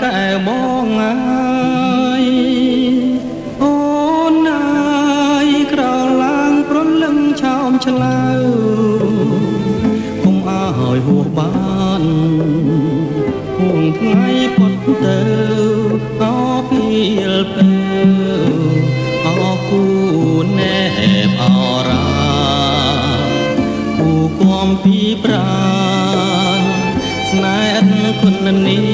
កែបងអើយអូនអើយក្រឡើងប្រលឹងឆោមឆ្លៅគុំអើយហួសបានហួងថ្ងៃពុតទៅអោពីលពេលអោគូណែបអរាគូគំពីប្រាស្នេហ៍គុណនី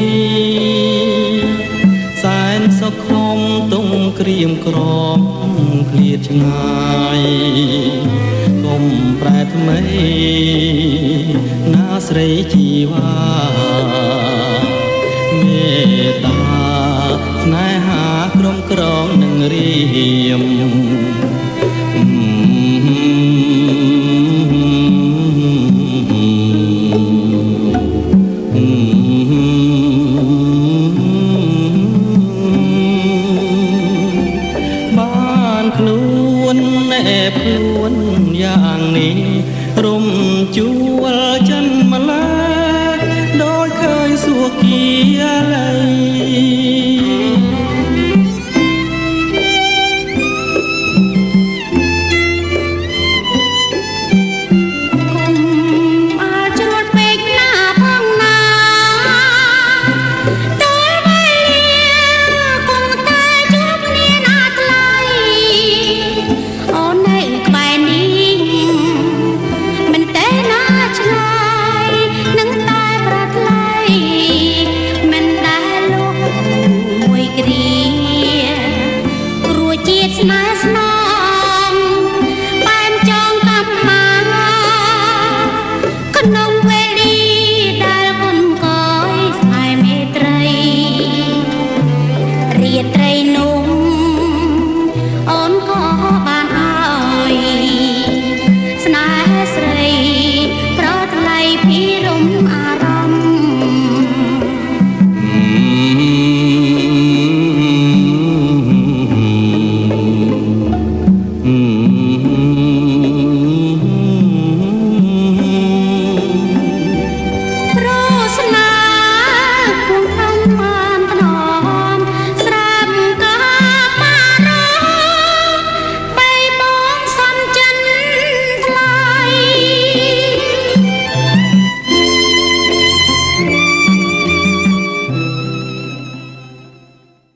សែនសុខខ្ញុំទុំក្រៀមក្រំឃ្លាតឆ្ងាយកុំប្រែថ្មីណាស្រីជីវ៉ាមេត្តាស្នេហាក្រុមក្រងនឹងរៀមបានខ្លួនណែខ្លួនយ៉ាងនេះរំជួលចិនម្ល៉េះដោយឃើញសួគ៌គាលើ